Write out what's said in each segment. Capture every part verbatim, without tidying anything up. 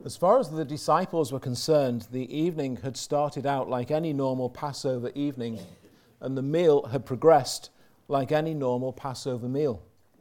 As far as the disciples were concerned, the evening had started out like any normal Passover evening, and the meal had progressed like any normal Passover meal.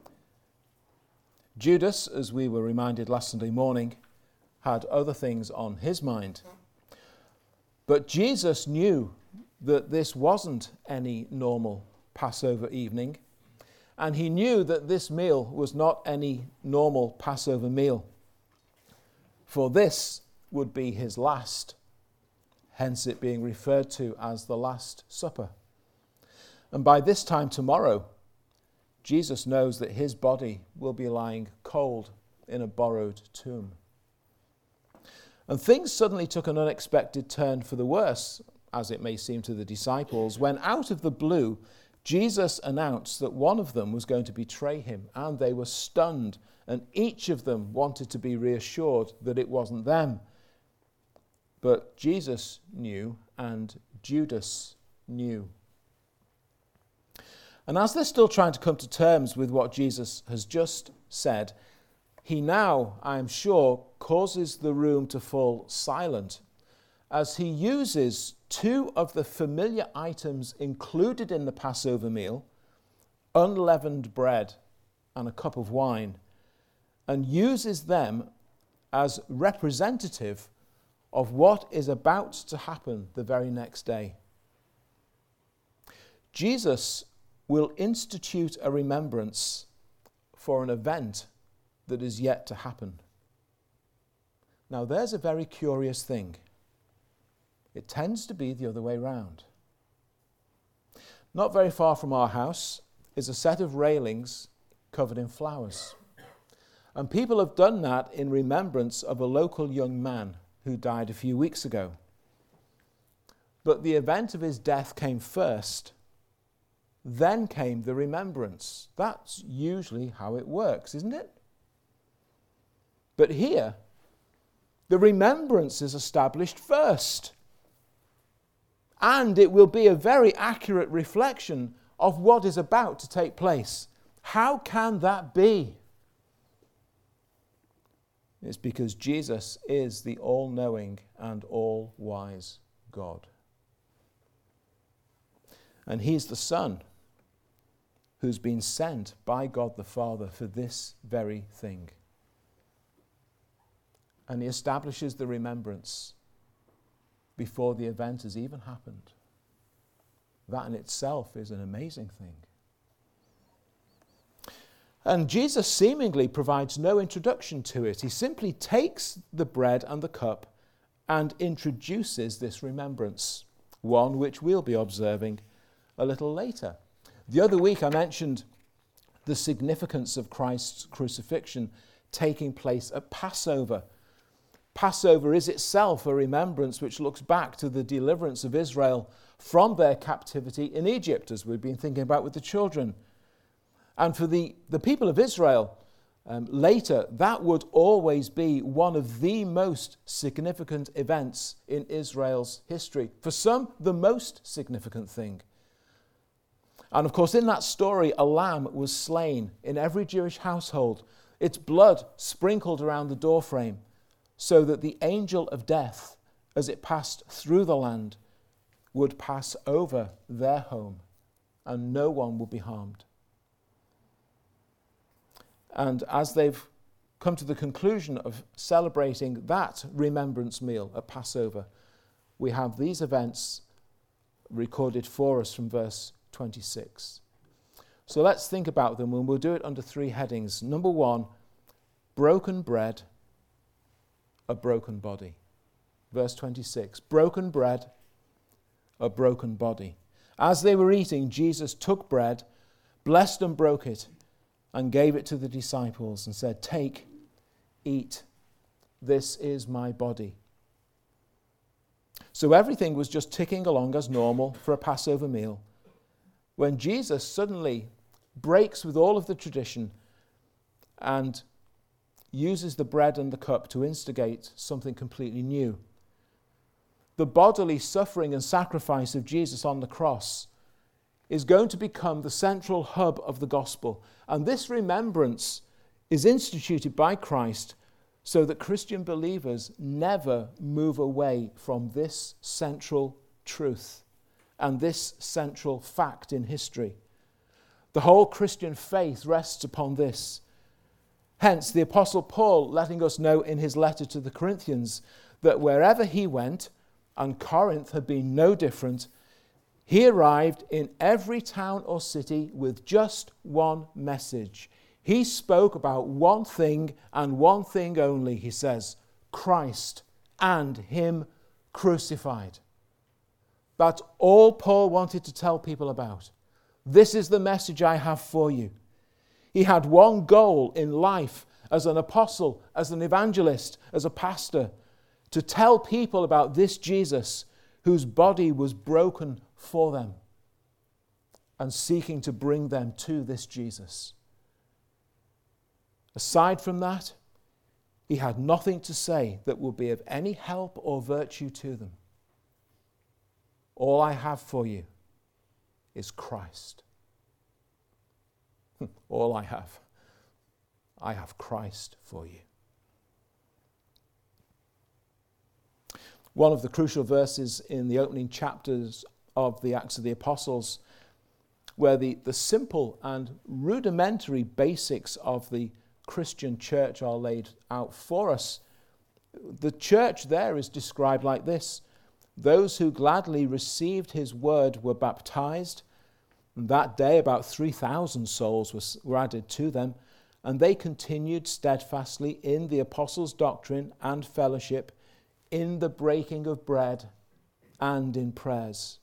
Judas, as we were reminded last Sunday morning, had other things on his mind. But Jesus knew that this wasn't any normal Passover evening, and he knew that this meal was not any normal Passover meal. For this would be his last, hence it being referred to as the Last Supper. And by this time tomorrow, Jesus knows that his body will be lying cold in a borrowed tomb. And things suddenly took an unexpected turn for the worse, as it may seem to the disciples, when out of the blue, Jesus announced that one of them was going to betray him, and they were stunned, and each of them wanted to be reassured that it wasn't them. But Jesus knew, and Judas knew. And as they're still trying to come to terms with what Jesus has just said, he now, I am sure, causes the room to fall silent as he uses two of the familiar items included in the Passover meal, unleavened bread and a cup of wine, and uses them as representative of what is about to happen the very next day. Jesus will institute a remembrance for an event that is yet to happen. Now, there's a very curious thing. It tends to be the other way round. Not very far from our house is a set of railings covered in flowers. And people have done that in remembrance of a local young man who died a few weeks ago. But the event of his death came first, then came the remembrance. That's usually how it works, isn't it? But here, the remembrance is established first. And it will be a very accurate reflection of what is about to take place. How can that be? It's because Jesus is the all-knowing and all-wise God. And he's the Son who's been sent by God the Father for this very thing. And he establishes the remembrance before the event has even happened. That in itself is an amazing thing. And Jesus seemingly provides no introduction to it. He simply takes the bread and the cup and introduces this remembrance, one which we'll be observing a little later. The other week I mentioned the significance of Christ's crucifixion taking place at Passover. Passover is itself a remembrance which looks back to the deliverance of Israel from their captivity in Egypt, as we've been thinking about with the children. And for the, the people of Israel, um, later, that would always be one of the most significant events in Israel's history. For some, the most significant thing. And of course, in that story, a lamb was slain in every Jewish household, its blood sprinkled around the doorframe, so that the angel of death, as it passed through the land, would pass over their home, and no one would be harmed. And as they've come to the conclusion of celebrating that remembrance meal at Passover, we have these events recorded for us from verse twenty-six. So let's think about them, and we'll do it under three headings. Number one, broken bread, a broken body. Verse twenty-six, broken bread, a broken body. As they were eating, Jesus took bread, blessed and broke it, and gave it to the disciples and said, "Take, eat, this is my body." So everything was just ticking along as normal for a Passover meal, when Jesus suddenly breaks with all of the tradition and uses the bread and the cup to instigate something completely new. The bodily suffering and sacrifice of Jesus on the cross is going to become the central hub of the gospel. And this remembrance is instituted by Christ so that Christian believers never move away from this central truth and this central fact in history. The whole Christian faith rests upon this. Hence, the Apostle Paul letting us know in his letter to the Corinthians that wherever he went, and Corinth had been no different, he arrived in every town or city with just one message. He spoke about one thing and one thing only, he says, Christ and him crucified. That's all Paul wanted to tell people about. This is the message I have for you. He had one goal in life as an apostle, as an evangelist, as a pastor, to tell people about this Jesus whose body was broken for them and seeking to bring them to this Jesus. Aside from that, he had nothing to say that would be of any help or virtue to them. All I have for you is Christ. All I have. I have Christ for you. One of the crucial verses in the opening chapters of the Acts of the Apostles, where the, the simple and rudimentary basics of the Christian church are laid out for us. The church there is described like this: those who gladly received his word were baptized. And that day about three thousand souls was, were added to them, and they continued steadfastly in the apostles' doctrine and fellowship, in the breaking of bread, and in prayers.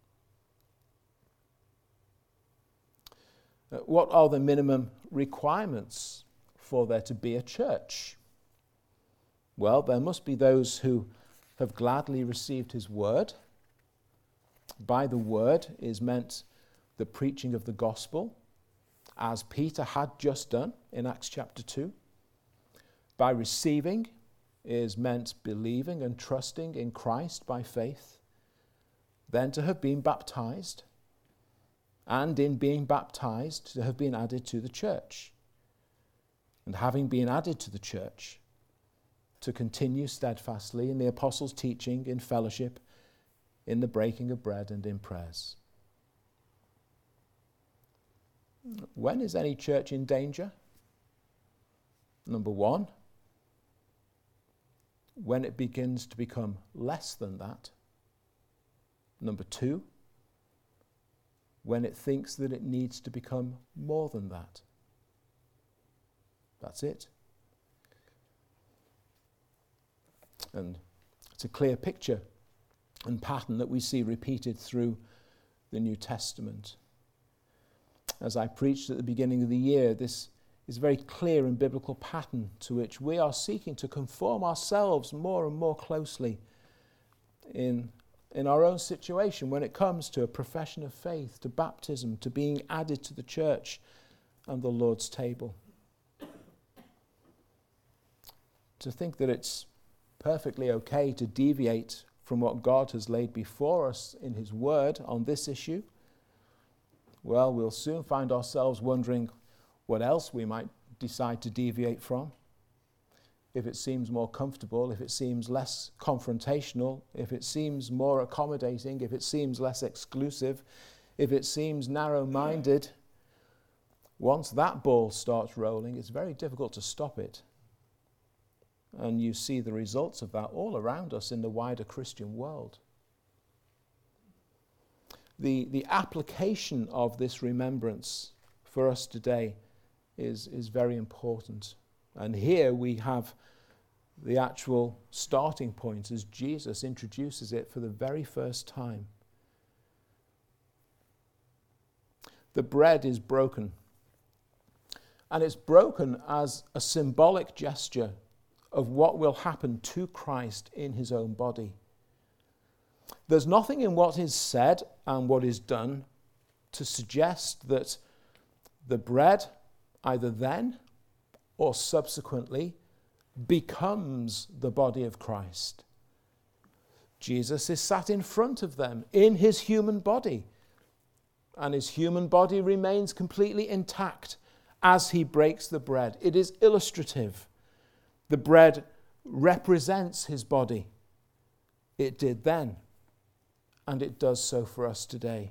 What are the minimum requirements for there to be a church? Well, there must be those who have gladly received his word. By the word is meant the preaching of the gospel, as Peter had just done in Acts chapter two. By receiving is meant believing and trusting in Christ by faith. Then to have been baptized, and in being baptized to have been added to the church. And having been added to the church, to continue steadfastly in the apostles' teaching, in fellowship, in the breaking of bread, and in prayers. When is any church in danger? Number one, when it begins to become less than that. Number two, when it thinks that it needs to become more than that. That's it. And it's a clear picture and pattern that we see repeated through the New Testament. As I preached at the beginning of the year, this is a very clear and biblical pattern to which we are seeking to conform ourselves more and more closely in, in our own situation when it comes to a profession of faith, to baptism, to being added to the church and the Lord's table. To think that it's perfectly okay to deviate from what God has laid before us in his word on this issue, well, we'll soon find ourselves wondering what else we might decide to deviate from. If it seems more comfortable, if it seems less confrontational, if it seems more accommodating, if it seems less exclusive, if it seems narrow-minded, once that ball starts rolling, it's very difficult to stop it. And you see the results of that all around us in the wider Christian world. The, the application of this remembrance for us today is, is very important. And here we have the actual starting point as Jesus introduces it for the very first time. The bread is broken. And it's broken as a symbolic gesture of what will happen to Christ in his own body. There's nothing in what is said and what is done to suggest that the bread, either then or subsequently, becomes the body of Christ. Jesus is sat in front of them in his human body, and his human body remains completely intact as he breaks the bread. It is illustrative. The bread represents his body. It did then, and it does so for us today.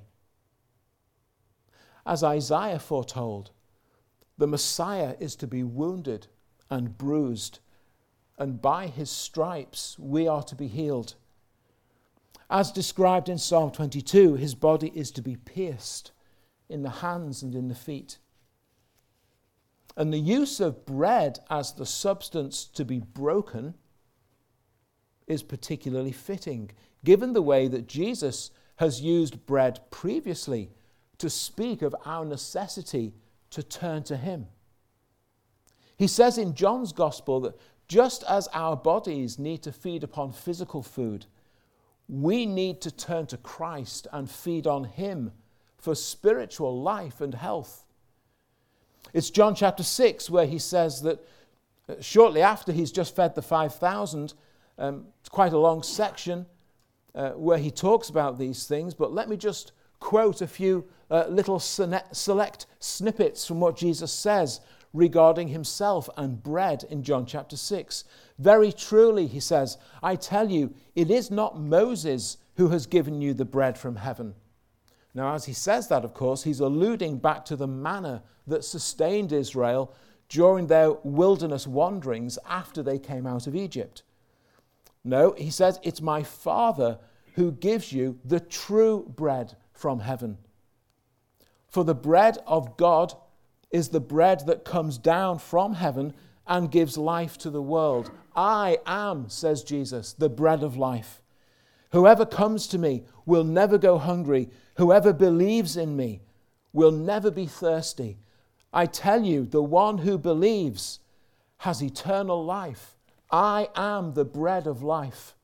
As Isaiah foretold, the Messiah is to be wounded and bruised, and by his stripes we are to be healed. As described in Psalm twenty-two, his body is to be pierced in the hands and in the feet. And the use of bread as the substance to be broken is particularly fitting, given the way that Jesus has used bread previously to speak of our necessity to turn to him. He says in John's Gospel that just as our bodies need to feed upon physical food, we need to turn to Christ and feed on him for spiritual life and health. It's John chapter six where he says that shortly after he's just fed the five thousand, um, it's quite a long section uh, where he talks about these things, but let me just quote a few uh, little select snippets from what Jesus says regarding himself and bread in John chapter six. Very truly, he says, I tell you, it is not Moses who has given you the bread from heaven. Now, as he says that, of course, he's alluding back to the manna that sustained Israel during their wilderness wanderings after they came out of Egypt. No, he says, it's my Father who gives you the true bread from heaven. For the bread of God is the bread that comes down from heaven and gives life to the world. I am, says Jesus, the bread of life. Whoever comes to me will never go hungry. Whoever believes in me will never be thirsty. I tell you, the one who believes has eternal life. I am the bread of life.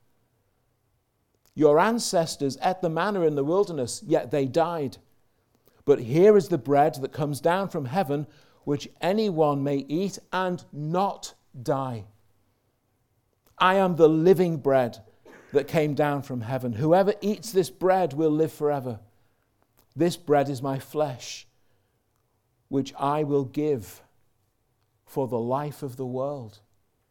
Your ancestors ate the manna in the wilderness, yet they died. But here is the bread that comes down from heaven, which anyone may eat and not die. I am the living bread that came down from heaven. Whoever eats this bread will live forever. This bread is my flesh, which I will give for the life of the world.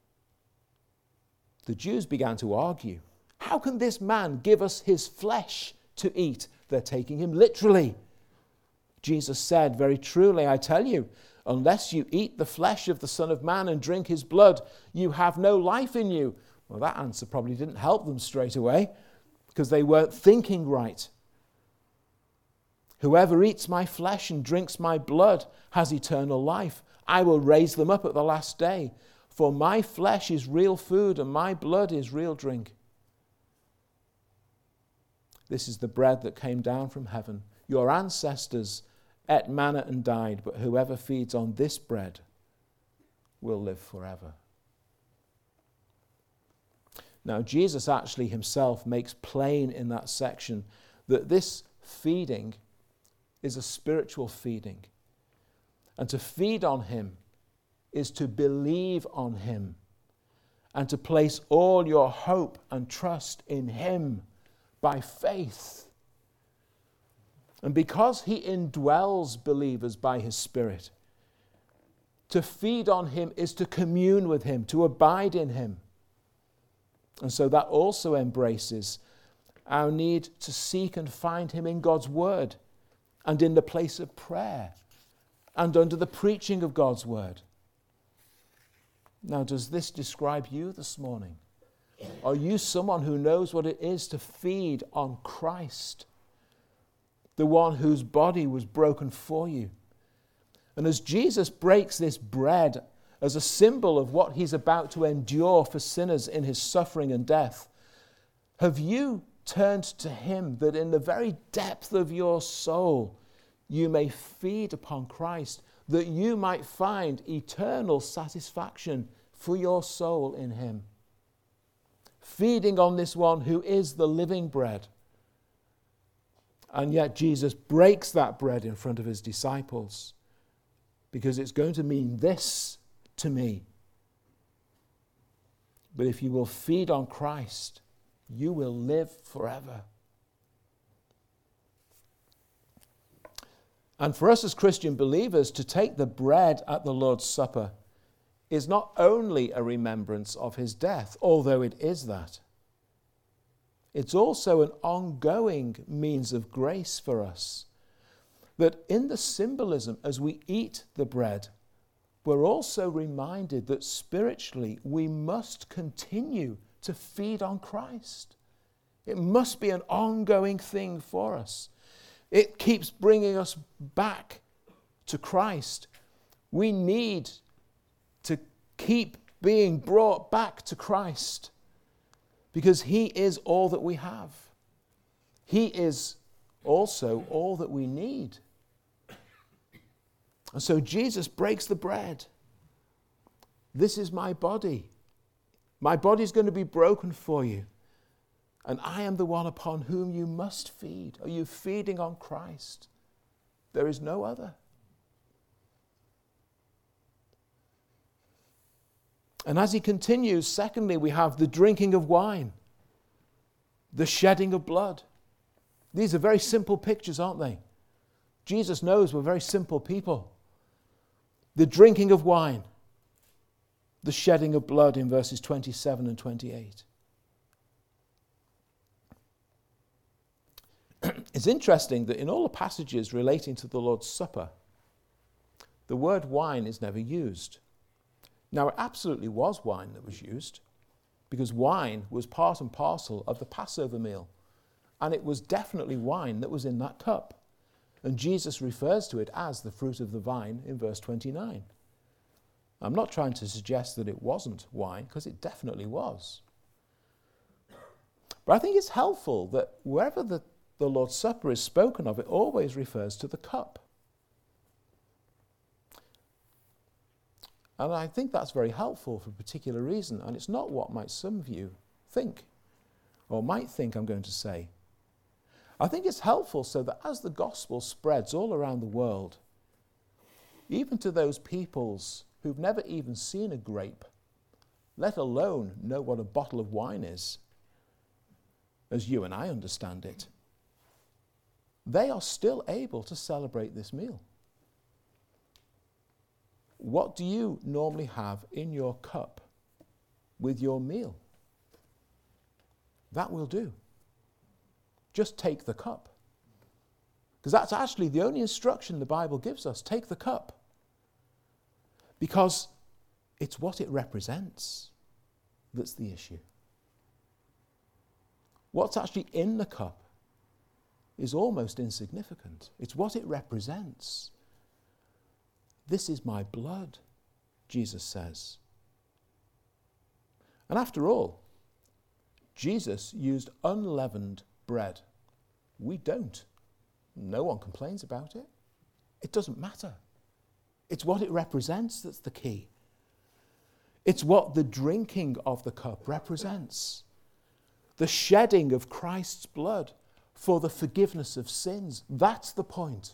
The Jews began to argue, how can this man give us his flesh to eat? They're taking him literally. Jesus said, very truly, I tell you, unless you eat the flesh of the Son of Man and drink his blood, you have no life in you. Well, that answer probably didn't help them straight away because they weren't thinking right. Whoever eats my flesh and drinks my blood has eternal life. I will raise them up at the last day. For my flesh is real food and my blood is real drink. This is the bread that came down from heaven. Your ancestors ate manna and died, but whoever feeds on this bread will live forever. Now, Jesus actually himself makes plain in that section that this feeding is a spiritual feeding. And to feed on him is to believe on him and to place all your hope and trust in him by faith. And because he indwells believers by his Spirit, to feed on him is to commune with him, to abide in him. And so that also embraces our need to seek and find him in God's word and in the place of prayer and under the preaching of God's word. Now, does this describe you this morning? Are you someone who knows what it is to feed on Christ, the one whose body was broken for you? And as Jesus breaks this bread as a symbol of what he's about to endure for sinners in his suffering and death, have you turned to him that in the very depth of your soul you may feed upon Christ, that you might find eternal satisfaction for your soul in him? Feeding on this one who is the living bread. And yet Jesus breaks that bread in front of his disciples because it's going to mean this to me. But if you will feed on Christ, you will live forever. And for us as Christian believers to take the bread at the Lord's Supper is not only a remembrance of his death, although it is that. It's also an ongoing means of grace for us. That in the symbolism, as we eat the bread, we're also reminded that spiritually we must continue to feed on Christ. It must be an ongoing thing for us. It keeps bringing us back to Christ. We need to keep being brought back to Christ because he is all that we have. He is also all that we need. And so Jesus breaks the bread. This is my body. My body is going to be broken for you. And I am the one upon whom you must feed. Are you feeding on Christ? There is no other. And as he continues, secondly, we have the drinking of wine, the shedding of blood. These are very simple pictures, aren't they? Jesus knows we're very simple people. The drinking of wine, the shedding of blood in verses twenty-seven and twenty-eight. It's interesting that in all the passages relating to the Lord's Supper, the word wine is never used. Now, it absolutely was wine that was used, because wine was part and parcel of the Passover meal, and it was definitely wine that was in that cup. And Jesus refers to it as the fruit of the vine in verse twenty-nine. I'm not trying to suggest that it wasn't wine, because it definitely was. But I think it's helpful that wherever the, the Lord's Supper is spoken of, it always refers to the cup. And I think that's very helpful for a particular reason, and it's not what might some of you think, or might think I'm going to say. I think it's helpful so that as the gospel spreads all around the world, even to those peoples who've never even seen a grape, let alone know what a bottle of wine is, as you and I understand it, they are still able to celebrate this meal. What do you normally have in your cup with your meal? That will do. Just take the cup. Because that's actually the only instruction the Bible gives us. Take the cup. Because it's what it represents that's the issue. What's actually in the cup is almost insignificant. It's what it represents. This is my blood, Jesus says. And after all, Jesus used unleavened bread. We don't. No one complains about it. It doesn't matter. It's what it represents that's the key. It's what the drinking of the cup represents. The shedding of Christ's blood for the forgiveness of sins. That's the point.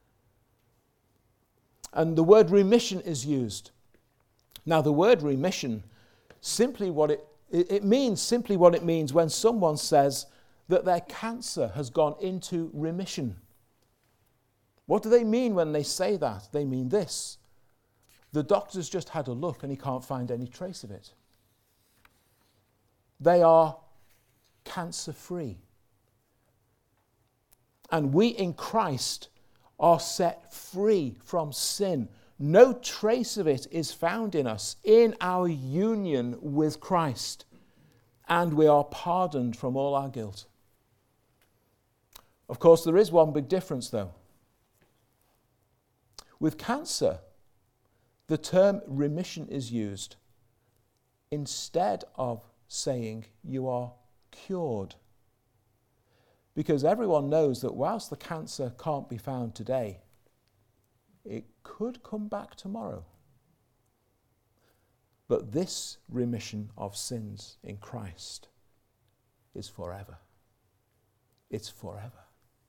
And the word remission is used. Now, the word remission, simply what it, it means simply what it means when someone says that their cancer has gone into remission. What do they mean when they say that? They mean this. The doctor's just had a look and he can't find any trace of it. They are cancer-free. And we in Christ are set free from sin. No trace of it is found in us in our union with Christ. And we are pardoned from all our guilt. Of course, there is one big difference, though. With cancer, the term remission is used instead of saying you are cured. Because everyone knows that whilst the cancer can't be found today, it could come back tomorrow. But this remission of sins in Christ is forever. It's forever.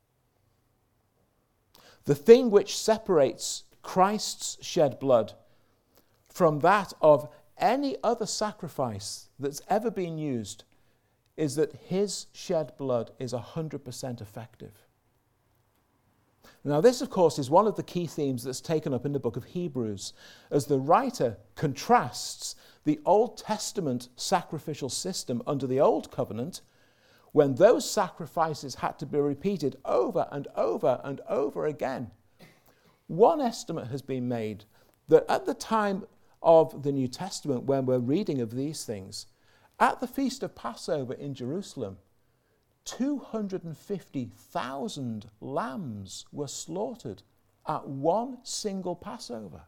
The thing which separates Christ's shed blood from that of any other sacrifice that's ever been used is that his shed blood is one hundred percent effective. Now this, of course, is one of the key themes that's taken up in the book of Hebrews, as the writer contrasts the Old Testament sacrificial system under the Old Covenant, when those sacrifices had to be repeated over and over and over again. One estimate has been made that at the time of the New Testament, when we're reading of these things, at the Feast of Passover in Jerusalem, two hundred fifty thousand lambs were slaughtered at one single Passover.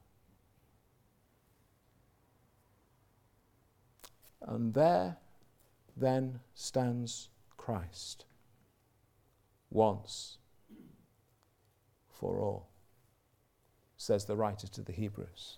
And there then stands Christ, once for all, says the writer to the Hebrews.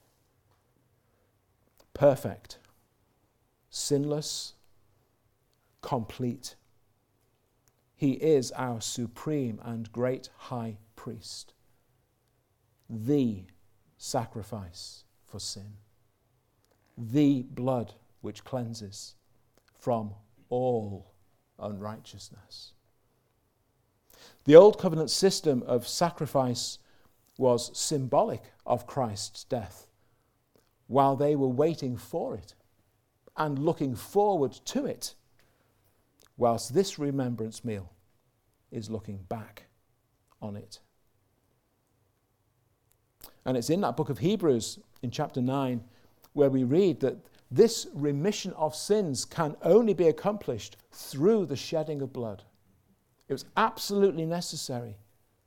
Perfect, sinless, complete. He is our supreme and great high priest, the sacrifice for sin, the blood which cleanses from all unrighteousness. The Old Covenant system of sacrifice was symbolic of Christ's death, while they were waiting for it and looking forward to it, whilst this remembrance meal is looking back on it. And it's in that book of Hebrews, in chapter nine, where we read that this remission of sins can only be accomplished through the shedding of blood. It was absolutely necessary.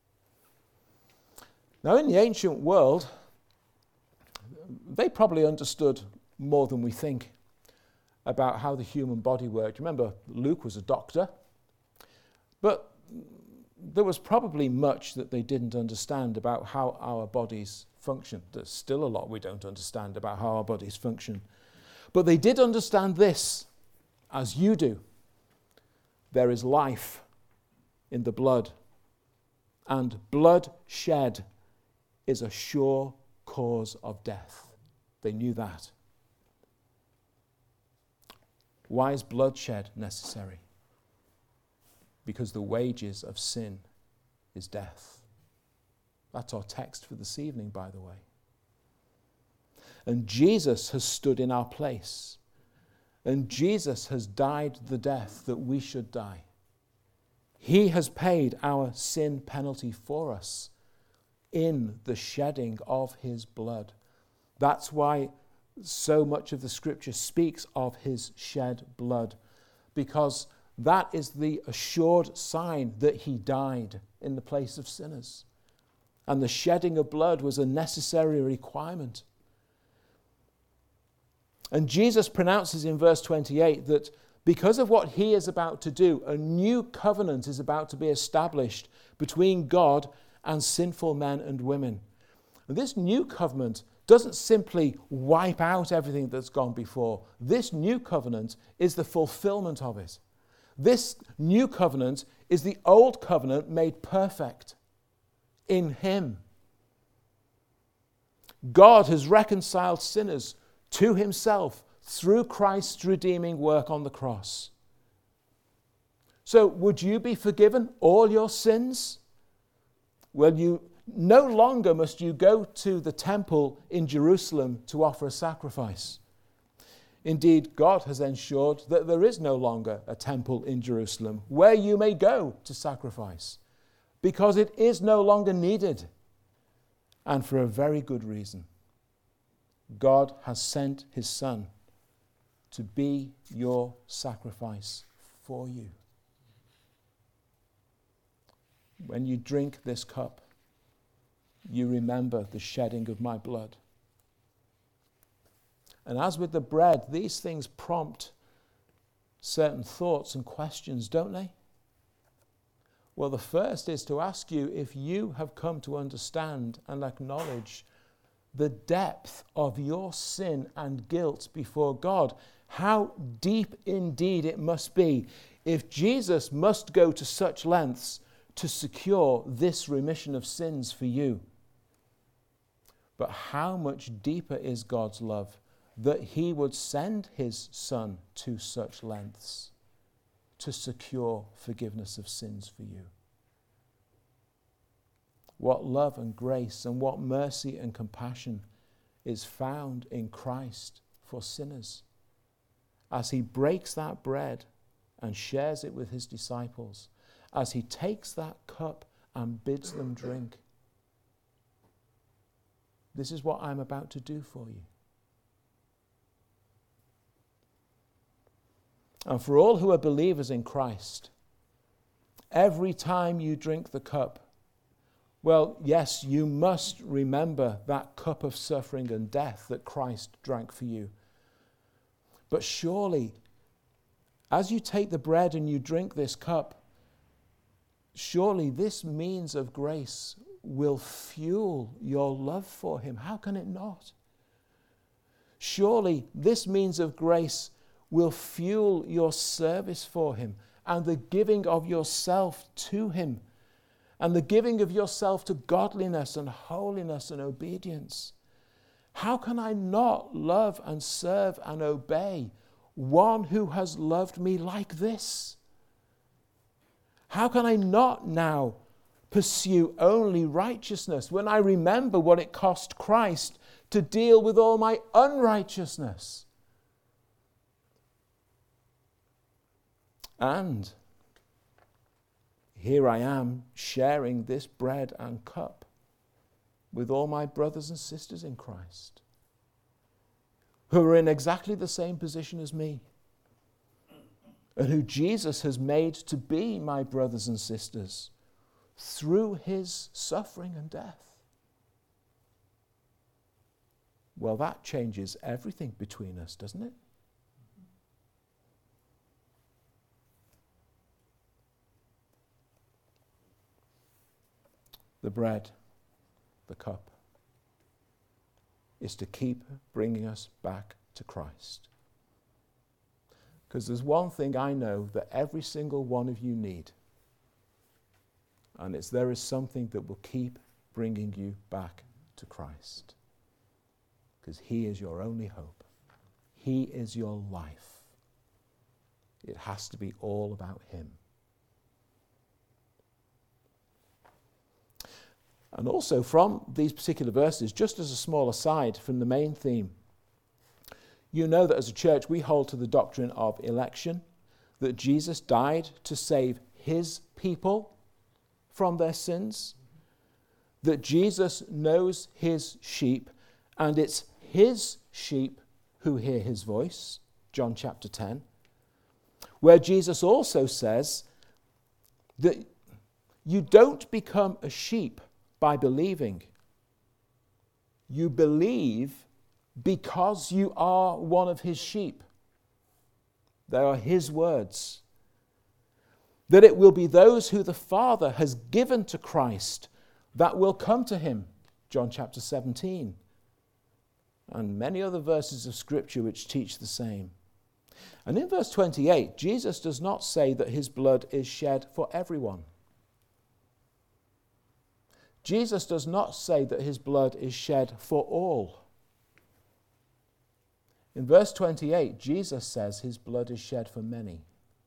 Now, in the ancient world, they probably understood more than we think about how the human body worked. Remember, Luke was a doctor, but there was probably much that they didn't understand about how our bodies function. There's still a lot we don't understand about how our bodies function. But they did understand this, as you do. There is life in the blood, and blood shed is a sure cause of death. They knew that. Why is bloodshed necessary? Because the wages of sin is death. That's our text for this evening, by the way. And Jesus has stood in our place. And Jesus has died the death that we should die. He has paid our sin penalty for us in the shedding of his blood. That's why so much of the scripture speaks of his shed blood, because that is the assured sign that he died in the place of sinners. And the shedding of blood was a necessary requirement. And Jesus pronounces in verse twenty-eight that because of what he is about to do, a new covenant is about to be established between God and sinful men and women. And this new covenant doesn't simply wipe out everything that's gone before. This new covenant is the fulfillment of it. This new covenant is the old covenant made perfect in him. God has reconciled sinners to himself through Christ's redeeming work on the cross. So would you be forgiven all your sins? Well, you no longer must you go to the temple in Jerusalem to offer a sacrifice. Indeed, God has ensured that there is no longer a temple in Jerusalem where you may go to sacrifice, because it is no longer needed, and for a very good reason. God has sent his Son to be your sacrifice for you. When you drink this cup, you remember the shedding of my blood. And as with the bread, these things prompt certain thoughts and questions, don't they? Well, the first is to ask you if you have come to understand and acknowledge the depth of your sin and guilt before God. How deep indeed it must be if Jesus must go to such lengths to secure this remission of sins for you. But how much deeper is God's love that he would send his Son to such lengths to secure forgiveness of sins for you. what love and grace and what mercy and compassion is found in Christ for sinners. As he breaks that bread and shares it with his disciples, as he takes that cup and bids them drink, this is what I'm about to do for you. And for all who are believers in Christ, every time you drink the cup, well, yes, you must remember that cup of suffering and death that Christ drank for you. But surely, as you take the bread and you drink this cup, surely this means of grace will fuel your love for him. How can it not? Surely this means of grace will fuel your service for him and the giving of yourself to him and the giving of yourself to godliness and holiness and obedience. How can I not love and serve and obey one who has loved me like this? How can I not now pursue only righteousness when I remember what it cost Christ to deal with all my unrighteousness? And here I am sharing this bread and cup with all my brothers and sisters in Christ, who are in exactly the same position as me, and who Jesus has made to be my brothers and sisters through his suffering and death. Well, that changes everything between us, doesn't it? The bread, the cup, is to keep bringing us back to Christ. Because there's one thing I know that every single one of you need, and it's there is something that will keep bringing you back to Christ. Because he is your only hope. He is your life. It has to be all about him. And also from these particular verses, just as a small aside from the main theme, you know that as a church we hold to the doctrine of election, that Jesus died to save his people from their sins, that Jesus knows his sheep, and it's his sheep who hear his voice, John chapter ten, where Jesus also says that you don't become a sheep by believing. You believe because you are one of his sheep. They are his words. That it will be those who the Father has given to Christ that will come to him, John chapter seventeen. And many other verses of Scripture which teach the same. And in verse twenty-eight, Jesus does not say that his blood is shed for everyone. Jesus does not say that his blood is shed for all. In verse twenty-eight, Jesus says his blood is shed for many.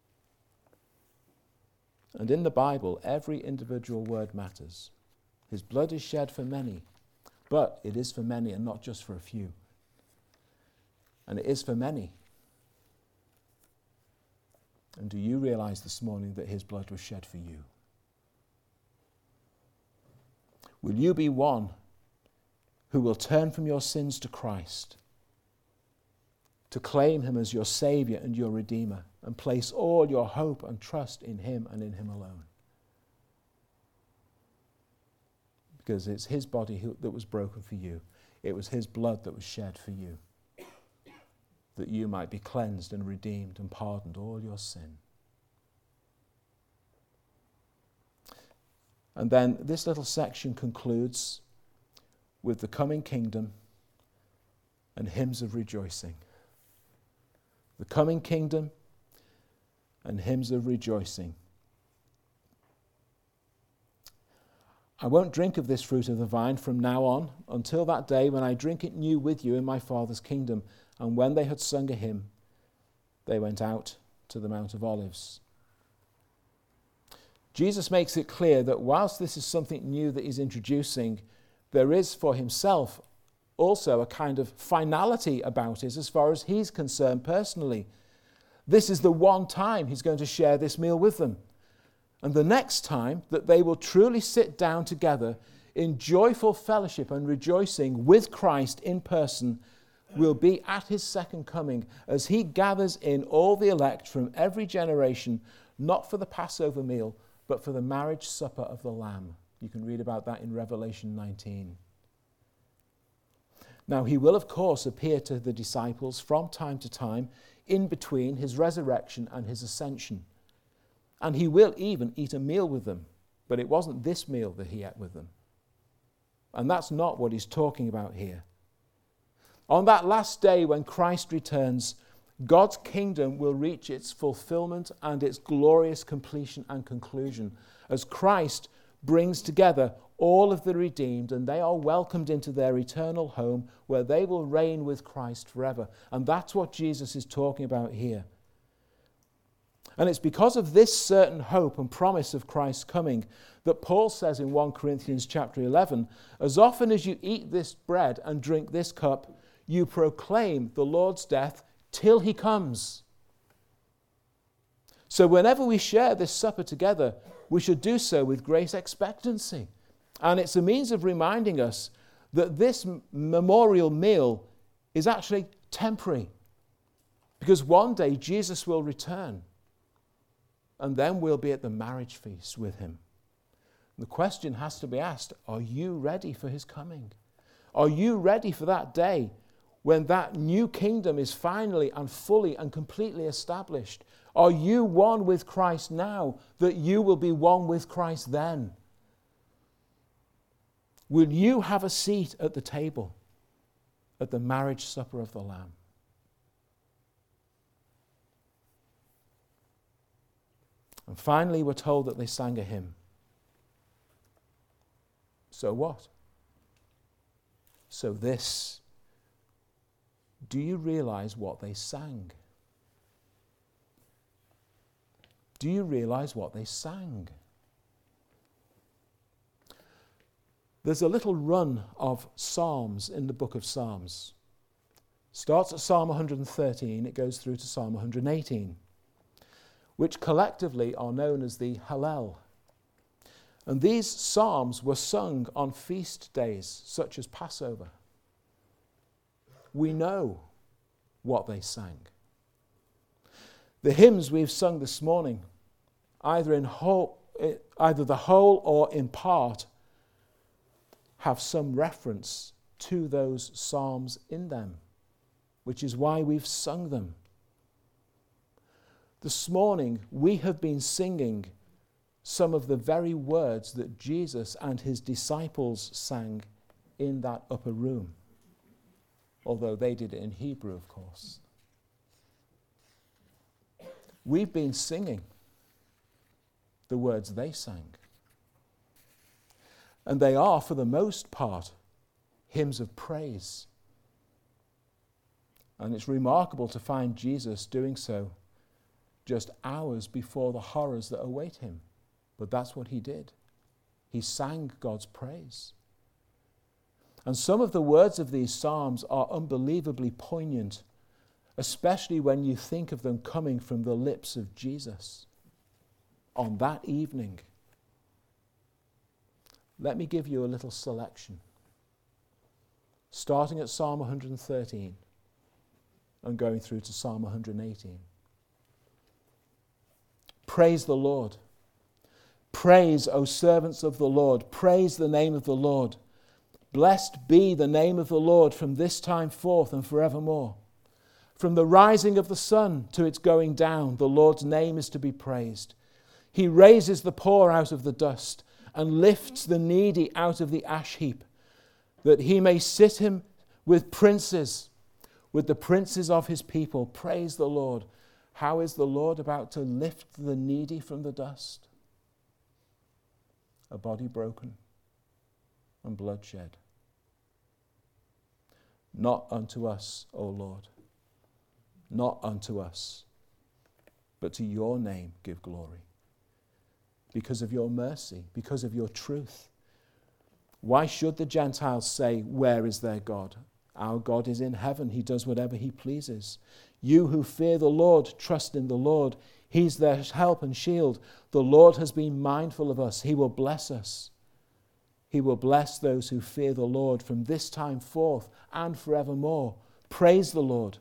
And in the Bible, every individual word matters. His blood is shed for many, but it is for many and not just for a few. And it is for many. And do you realize this morning that his blood was shed for you? Will you be one who will turn from your sins to Christ, to claim him as your Savior and your Redeemer, and place all your hope and trust in him and in him alone? Because it's his body who, that was broken for you. It was his blood that was shed for you, that you might be cleansed and redeemed and pardoned all your sin. And then this little section concludes with the coming kingdom and hymns of rejoicing. The coming kingdom and hymns of rejoicing. I won't drink of this fruit of the vine from now on until that day when I drink it new with you in my Father's kingdom. And when they had sung a hymn, they went out to the Mount of Olives. Jesus makes it clear that whilst this is something new that he's introducing, there is for himself also a kind of finality about it as far as he's concerned personally. This is the one time he's going to share this meal with them. And the next time that they will truly sit down together in joyful fellowship and rejoicing with Christ in person will be at his second coming, as he gathers in all the elect from every generation, not for the Passover meal, but for the marriage supper of the Lamb. You can read about that in Revelation nineteen. Now, he will, of course, appear to the disciples from time to time in between his resurrection and his ascension. And he will even eat a meal with them. But it wasn't this meal that he ate with them. And that's not what he's talking about here. On that last day when Christ returns, God's kingdom will reach its fulfillment and its glorious completion and conclusion as Christ brings together all of the redeemed, and they are welcomed into their eternal home where they will reign with Christ forever. And that's what Jesus is talking about here. And it's because of this certain hope and promise of Christ's coming that Paul says in First Corinthians chapter eleven, as often as you eat this bread and drink this cup, you proclaim the Lord's death till he comes. So whenever we share this supper together, we should do so with great expectancy. And it's a means of reminding us that this memorial meal is actually temporary. Because one day Jesus will return. And then we'll be at the marriage feast with him. The question has to be asked, are you ready for his coming? Are you ready for that day when that new kingdom is finally and fully and completely established? Are you one with Christ now that you will be one with Christ then? Will you have a seat at the table at the marriage supper of the Lamb? And finally, we're told that they sang a hymn. So what? So this. Do you realize what they sang? Do you realize what they sang? There's a little run of psalms in the book of Psalms. Starts at Psalm one hundred thirteen, it goes through to Psalm one hundred eighteen, which collectively are known as the Hallel. And these psalms were sung on feast days, such as Passover. We know what they sang. The hymns we've sung this morning, either in whole, either the whole or in part, have some reference to those psalms in them, which is why we've sung them. This morning, we have been singing some of the very words that Jesus and his disciples sang in that upper room, although they did it in Hebrew, of course. We've been singing the words they sang. And they are, for the most part, hymns of praise. And it's remarkable to find Jesus doing so just hours before the horrors that await him. But that's what he did. He sang God's praise. And some of the words of these psalms are unbelievably poignant, especially when you think of them coming from the lips of Jesus on that evening. Let me give you a little selection, starting at Psalm one hundred thirteen and going through to Psalm one hundred eighteen. Praise the Lord. Praise, O servants of the Lord. Praise the name of the Lord. Blessed be the name of the Lord from this time forth and forevermore. From the rising of the sun to its going down, the Lord's name is to be praised. He raises the poor out of the dust and lifts the needy out of the ash heap, that he may sit him with princes, with the princes of his people. Praise the Lord. How is the Lord about to lift the needy from the dust? A body broken and bloodshed. Not unto us, O Lord, not unto us, but to your name give glory. because of your mercy, because of your truth. Why should the Gentiles say, where is their God? Our God is in heaven. He does whatever he pleases. You who fear the Lord, trust in the Lord. He's their help and shield. The Lord has been mindful of us. He will bless us. He will bless those who fear the Lord from this time forth and forevermore. Praise the Lord.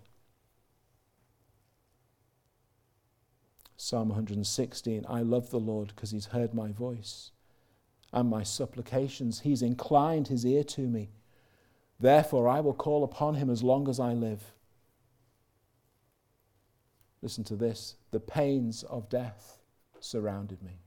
Psalm one hundred sixteen, I love the Lord because he's heard my voice and my supplications. He's inclined his ear to me. Therefore I will call upon him as long as I live. Listen to this. The pains of death surrounded me.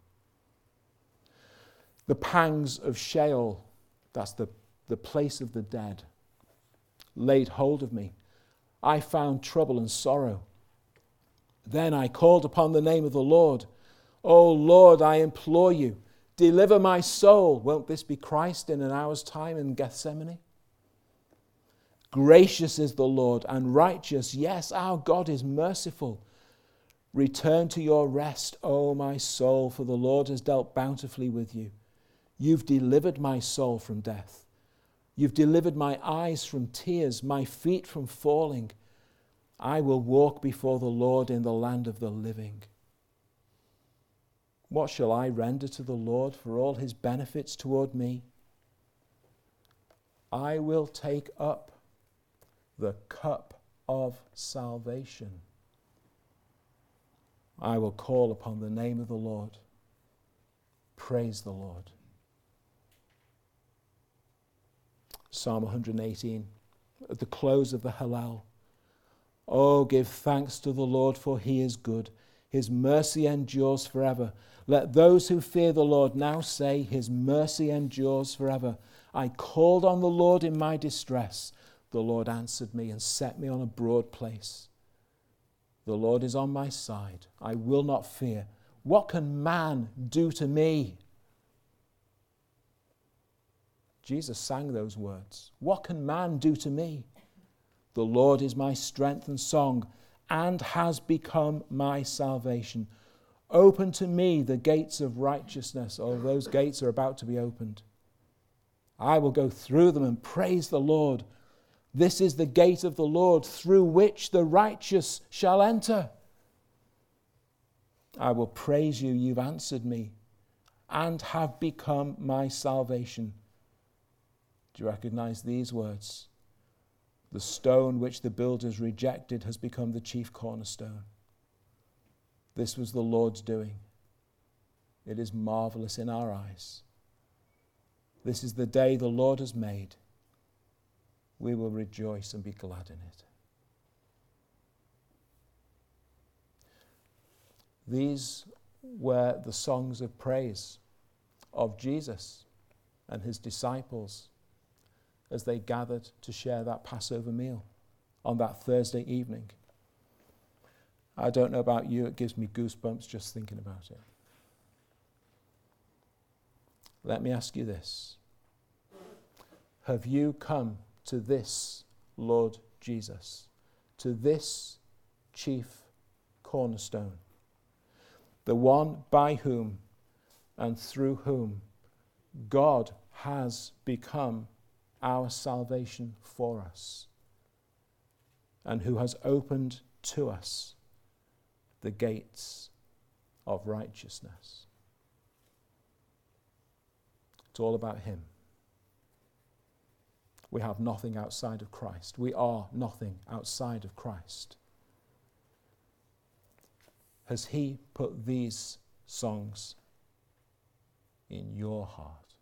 The pangs of Sheol, that's the, the place of the dead, laid hold of me. I found trouble and sorrow. Then I called upon the name of the Lord. O Lord, I implore you, deliver my soul. Won't this be Christ in an hour's time in Gethsemane? Gracious is the Lord and righteous. Yes, our God is merciful. Return to your rest, O my soul, for the Lord has dealt bountifully with you. You've delivered my soul from death. You've delivered my eyes from tears, my feet from falling. I will walk before the Lord in the land of the living. What shall I render to the Lord for all his benefits toward me? I will take up the cup of salvation. I will call upon the name of the Lord. Praise the Lord. Psalm one hundred eighteen, at the close of the Hallel. Oh, give thanks to the Lord, for he is good. His mercy endures forever. Let those who fear the Lord now say, his mercy endures forever. I called on the Lord in my distress. The Lord answered me and set me on a broad place. The Lord is on my side. I will not fear. What can man do to me? Jesus sang those words. What can man do to me? The Lord is my strength and song, and has become my salvation. Open to me the gates of righteousness. Oh, those gates are about to be opened. I will go through them and praise the Lord. This is the gate of the Lord, through which the righteous shall enter. I will praise you, you've answered me, and have become my salvation. Do you recognize these words? The stone which the builders rejected has become the chief cornerstone. This was the Lord's doing. It is marvelous in our eyes. This is the day the Lord has made. We will rejoice and be glad in it. These were the songs of praise of Jesus and his disciples as they gathered to share that Passover meal on that Thursday evening. I don't know about you, it gives me goosebumps just thinking about it. Let me ask you this. Have you come to this Lord Jesus, to this chief cornerstone, the one by whom and through whom God has become our salvation for us, and who has opened to us the gates of righteousness? It's all about him. We have nothing outside of Christ. We are nothing outside of Christ. Has he put these songs in your heart?